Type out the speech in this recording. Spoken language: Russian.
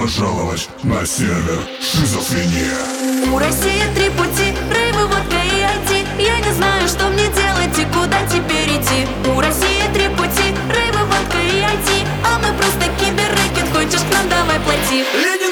пожаловать на сервер Шизофрения. У России 3 пути: рейвы, водка и IT. Я не знаю, что мне делать и куда теперь идти. У России 3 пути: рейвы, водка и IT. А мы просто киберрэкет, хочешь к нам, давай плати.